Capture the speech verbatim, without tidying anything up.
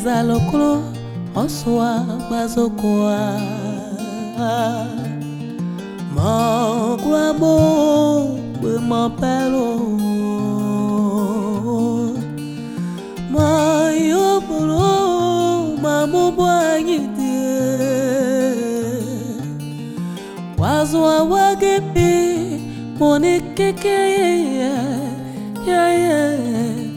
zalokolo oswa bazokoa ma grabo we ma pelo ma yobolo ma mubwanyite wazwa wagepi monikeke yeah yeah